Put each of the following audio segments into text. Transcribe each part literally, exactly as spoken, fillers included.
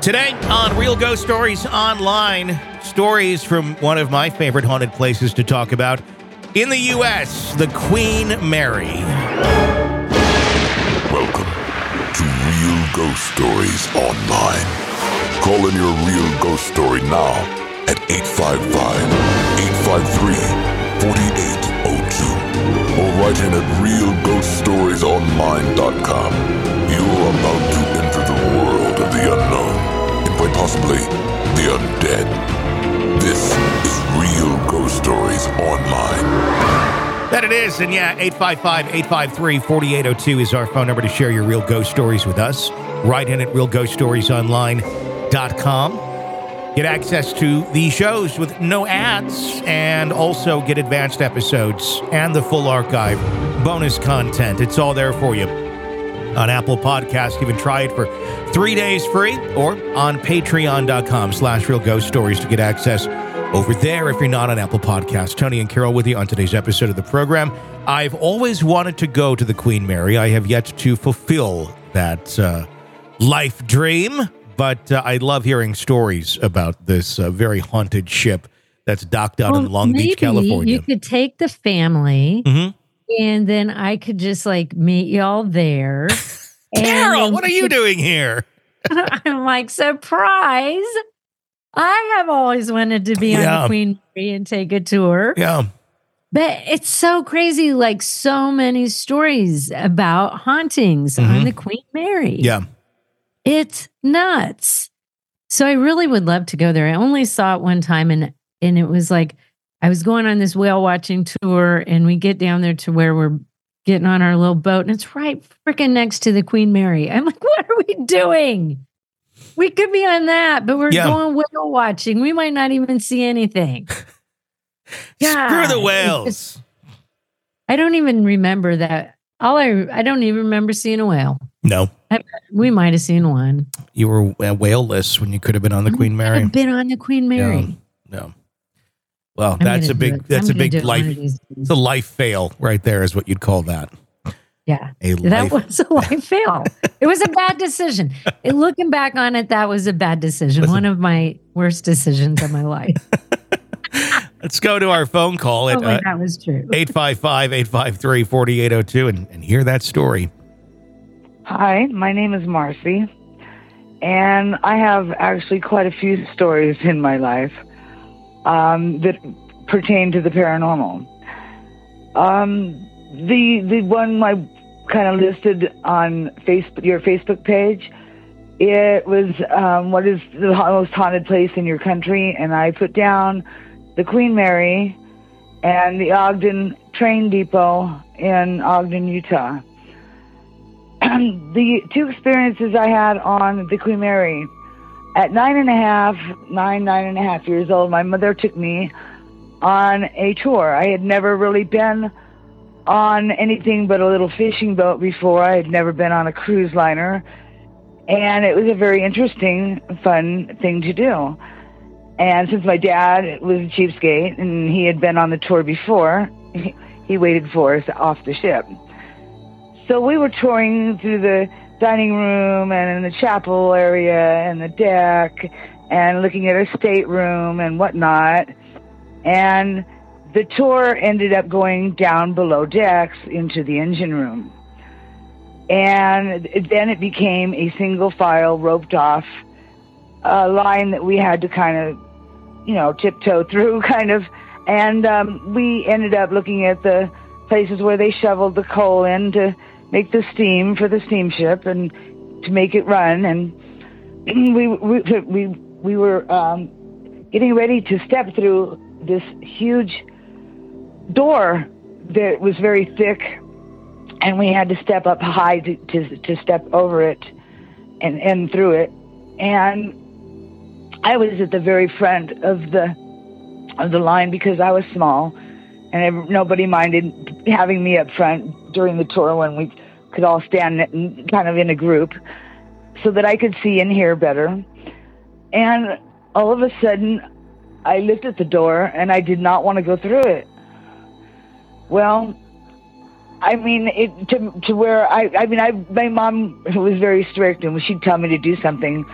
Today on Real Ghost Stories Online, stories from one of my favorite haunted places to talk about in the U S, the Queen Mary. Welcome to Real Ghost Stories Online. Call in your real ghost story now at eight five five, eight five three, four eight zero two or write in at real ghost stories online dot com. You're about to enter the world of the unknown and quite possibly the undead. This is Real Ghost Stories Online. That it is, and yeah, eight five five, eight five three, four eight zero two is our phone number to share your real ghost stories with us. Write in at real ghost stories online dot com. Get access to the shows with no ads and also get advanced episodes and the full archive, bonus content. It's all there for you. On Apple Podcasts, you can try it for three days free or on patreon.com slash real ghost stories to get access over there if you're not on Apple Podcasts. Tony and Carol with you on today's episode of the program. I've always wanted to go to the Queen Mary. I have yet to fulfill that uh, life dream. But uh, I love hearing stories about this uh, very haunted ship that's docked out well, in Long Beach, California. You could take the family, mm-hmm. and then I could just like meet y'all there. Carol, what are you doing here? I'm like, surprise. I have always wanted to be yeah. on the Queen Mary and take a tour. Yeah. But it's so crazy, like so many stories about hauntings mm-hmm. on the Queen Mary. Yeah. It's nuts. So I really would love to go there. I only saw it one time, and and it was like I was going on this whale watching tour, and we get down there to where we're getting on our little boat, and it's right freaking next to the Queen Mary. I'm like, what are we doing? We could be on that, but we're yeah. going whale watching. We might not even see anything. God, screw the whales. Just, I don't even remember that. All I I don't even remember seeing a whale. No. I, we might have seen one. You were uh, whale-less when you could have been on the Queen Mary. I've been on the Queen Mary. No. no. Well, that's a big that's I'm a big life it's a life fail right there is what you'd call that. Yeah. A that life. was a life fail. It was a bad decision. It, looking back on it, that was a bad decision. Listen. One of my worst decisions of my life. Let's go to our phone call at oh my, uh, that was true. eight five five, eight five three, four eight zero two and, and hear that story. Hi, my name is Marcy, and I have actually quite a few stories in my life um, that pertain to the paranormal. Um, the the one I kind of listed on Facebook, your Facebook page, it was um, what is the most haunted place in your country, and I put down the Queen Mary and the Ogden Train Depot in Ogden, Utah. The two experiences I had on the Queen Mary, at nine and a half, nine, nine and a half years old, my mother took me on a tour. I had never really been on anything but a little fishing boat before. I had never been on a cruise liner, and it was a very interesting, fun thing to do. And since my dad was a cheapskate and he had been on the tour before, he, he waited for us off the ship. So we were touring through the dining room and in the chapel area and the deck and looking at our stateroom and whatnot. And the tour ended up going down below decks into the engine room. And then it became a single file roped off uh, line that we had to kind of, you know, tiptoe through kind of. And um, we ended up looking at the places where they shoveled the coal in to make the steam for the steamship and to make it run. And we we we, we were um, getting ready to step through this huge door that was very thick, and we had to step up high to, to, to step over it and, and through it. And I was at the very front of the of the line because I was small, and every, nobody minded having me up front during the tour when we could all stand in, kind of in a group so that I could see and hear better. And all of a sudden, I looked at the door, and I did not want to go through it. Well, I mean, it to to where I I mean, I my mom was very strict, and she'd tell me to do something,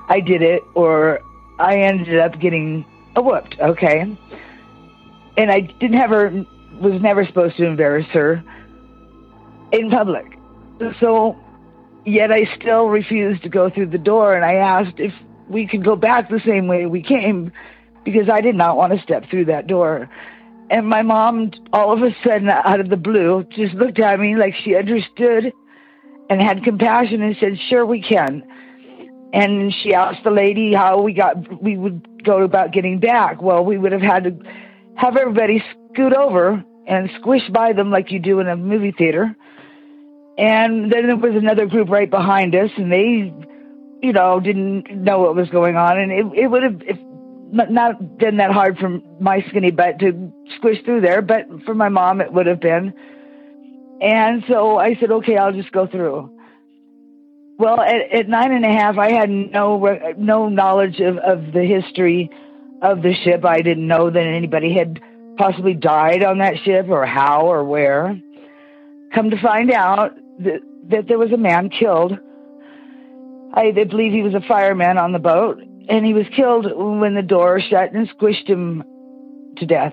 I did it or I ended up getting a whooped, okay? And I didn't have her, was never supposed to embarrass her in public. So, yet I still refused to go through the door, and I asked if we could go back the same way we came, because I did not want to step through that door. And my mom, all of a sudden, out of the blue, just looked at me like she understood and had compassion and said, sure, we can. And she asked the lady how we got, we would go about getting back. Well, we would have had to have everybody scoot over and squish by them like you do in a movie theater. And then there was another group right behind us, and they, you know, didn't know what was going on. And it, it would have if, not been that hard for my skinny butt to squish through there, but for my mom, it would have been. And so I said, okay, I'll just go through. Well, at, at nine and a half, I had no no knowledge of, of the history of the ship. I didn't know that anybody had possibly died on that ship or how or where. Come to find out that, that there was a man killed. I they believe he was a fireman on the boat, and he was killed when the door shut and squished him to death.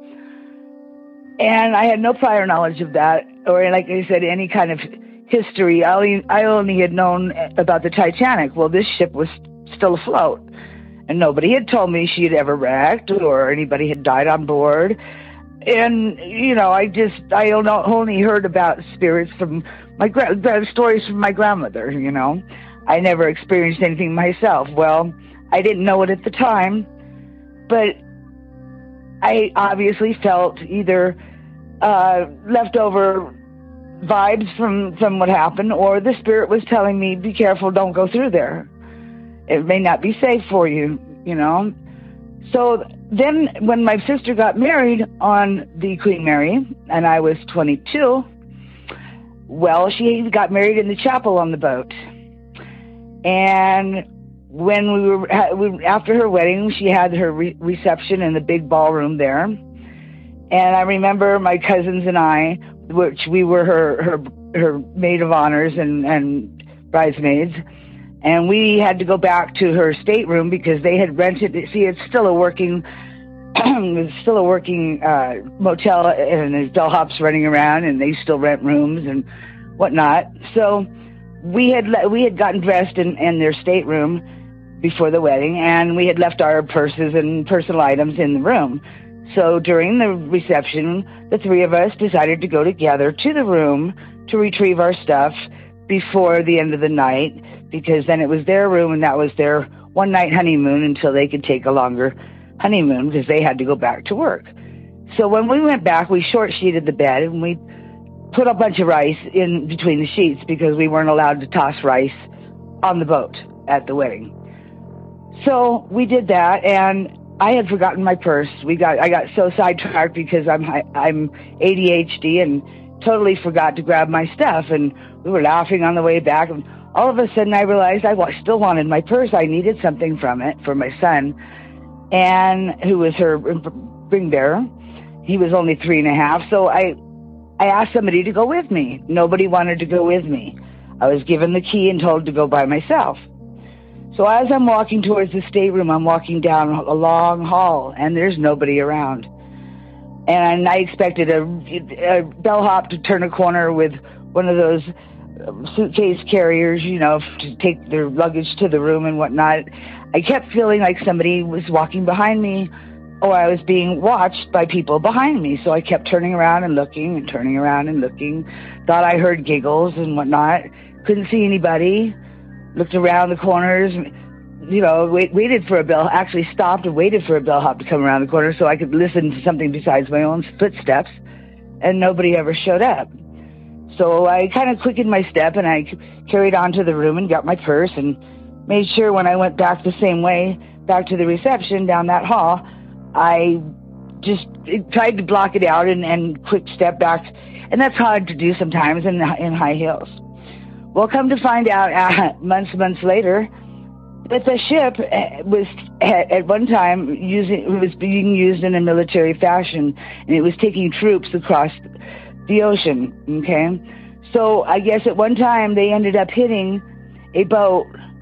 And I had no prior knowledge of that, or like I said, any kind of history. I only, I only had known about the Titanic. Well, this ship was still afloat, and nobody had told me she had ever wrecked or anybody had died on board. And, you know, I just, I only heard about spirits from my, gra- stories from my grandmother, you know. I never experienced anything myself. Well, I didn't know it at the time, but I obviously felt either uh, leftover vibes from, from what happened, or the spirit was telling me, be careful, don't go through there. It may not be safe for you, you know. So then when my sister got married on the Queen Mary, and I was twenty-two, well, she got married in the chapel on the boat. And when we were, after her wedding, she had her re- reception in the big ballroom there. And I remember my cousins and I, which we were her, her, her maid of honors and, and bridesmaids, and we had to go back to her stateroom because they had rented, see, it's still a working, it's still a working uh, motel, and there's bellhops running around, and they still rent rooms and whatnot. So we had we had gotten dressed in, in their stateroom before the wedding, and we had left our purses and personal items in the room. So during the reception, the three of us decided to go together to the room to retrieve our stuff before the end of the night, because then it was their room and that was their one-night honeymoon until they could take a longer honeymoon because they had to go back to work. So when we went back, we short-sheeted the bed and we put a bunch of rice in between the sheets because we weren't allowed to toss rice on the boat at the wedding. So we did that, and I had forgotten my purse. We got I got so sidetracked because I'm I'm A D H D and totally forgot to grab my stuff, and we were laughing on the way back, and all of a sudden I realized I still wanted my purse. I needed something from it for my son, and who was her ring bearer. He was only three and a half, so I I asked somebody to go with me. Nobody wanted to go with me. I was given the key and told to go by myself. So as I'm walking towards the stateroom, I'm walking down a long hall, and there's nobody around. And I expected a, a bellhop to turn a corner with one of those suitcase carriers, you know, to take their luggage to the room and whatnot. I kept feeling like somebody was walking behind me, or I was being watched by people behind me. So I kept turning around and looking and turning around and looking. Thought I heard giggles and whatnot. Couldn't see anybody. Looked around the corners, you know, wait, waited for a bell, actually stopped and waited for a bellhop to come around the corner so I could listen to something besides my own footsteps, and nobody ever showed up. So I kind of quickened my step, and I carried on to the room and got my purse and made sure when I went back the same way, back to the reception down that hall, I just tried to block it out and, and quick step back. And that's hard to do sometimes in, in high heels. Well, come to find out uh, months, months later, that the ship was at one time using was being used in a military fashion, and it was taking troops across the ocean. Okay, so I guess at one time they ended up hitting a boat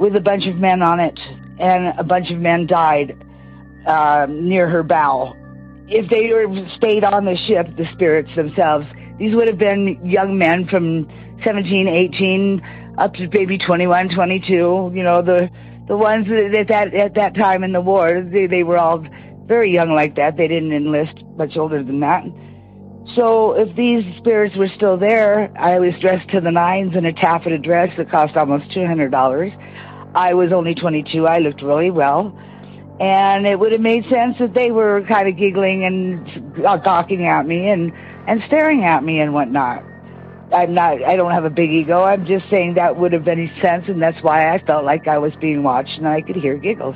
with a bunch of men on it, and a bunch of men died uh, near her bow. If they were stayed on the ship, the spirits themselves, these would have been young men from seventeen, eighteen, up to maybe twenty-one, twenty-two. You know, the the ones that at that at that time in the war, they, they were all very young like that. They didn't enlist much older than that. So if these spirits were still there, I was dressed to the nines in a taffeta dress that cost almost two hundred dollars. I was only twenty-two. I looked really well. And it would have made sense that they were kind of giggling and gawking at me and, and staring at me and whatnot. I'm not, I don't have a big ego. I'm just saying that would have made sense, and that's why I felt like I was being watched and I could hear giggles.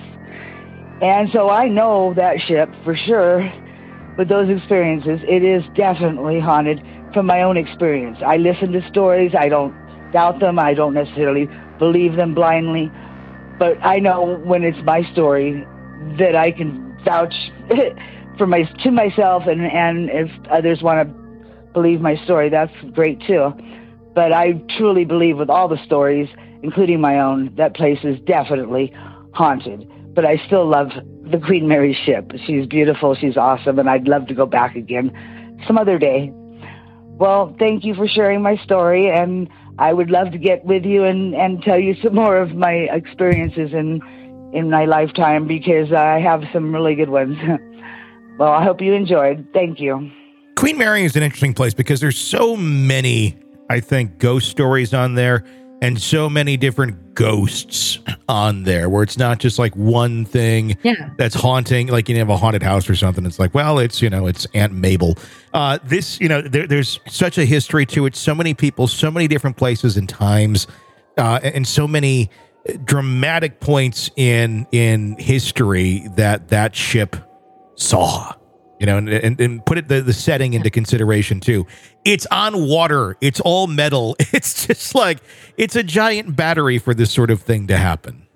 And so I know that ship for sure. With those experiences, it is definitely haunted from my own experience. I listen to stories. I don't doubt them. I don't necessarily believe them blindly. But I know when it's my story that I can vouch for my to myself, and, and if others want to believe my story, that's great too. But I truly believe with all the stories, including my own, that place is definitely haunted. But I still love the Queen Mary ship. She's beautiful, she's awesome, and I'd love to go back again some other day. Well, thank you for sharing my story, and I would love to get with you and, and tell you some more of my experiences in, in my lifetime, because I have some really good ones. Well, I hope you enjoyed. Thank you. Queen Mary is an interesting place because there's so many, I think, ghost stories on there, and so many different ghosts on there, where it's not just like one thing yeah. that's haunting, like you have a haunted house or something. It's like, well, it's, you know, it's Aunt Mabel. Uh, this, you know, there, there's such a history to it. So many people, so many different places and times, uh, and so many dramatic points in in history that that ship saw. You know, and, and, and put it the, the setting into consideration too. It's on water. It's all metal. It's just like, it's a giant battery for this sort of thing to happen.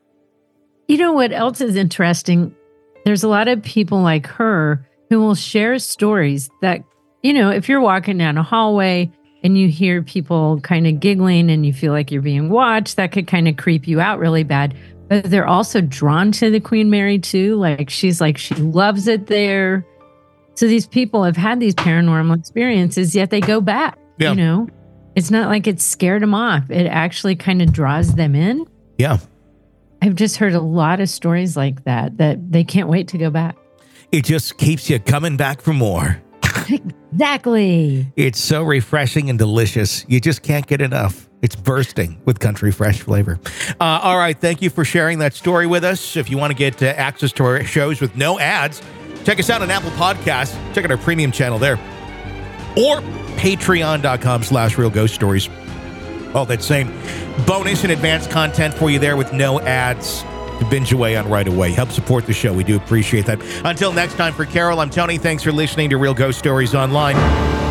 You know what else is interesting? There's a lot of people like her who will share stories that, you know, if you're walking down a hallway and you hear people kind of giggling and you feel like you're being watched, that could kind of creep you out really bad. But they're also drawn to the Queen Mary too. Like she's like, she loves it there. So these people have had these paranormal experiences, yet they go back, yeah. you know? It's not like it scared them off. It actually kind of draws them in. Yeah. I've just heard a lot of stories like that, that they can't wait to go back. It just keeps you coming back for more. Exactly. It's so refreshing and delicious. You just can't get enough. It's bursting with country fresh flavor. Uh, all right. Thank you for sharing that story with us. If you want to get uh, access to our shows with no ads, check us out on Apple Podcasts. Check out our premium channel there. Or patreon.com slash real ghost stories. All that same bonus and advanced content for you there with no ads to binge away on right away. Help support the show. We do appreciate that. Until next time, for Carol, I'm Tony. Thanks for listening to Real Ghost Stories Online.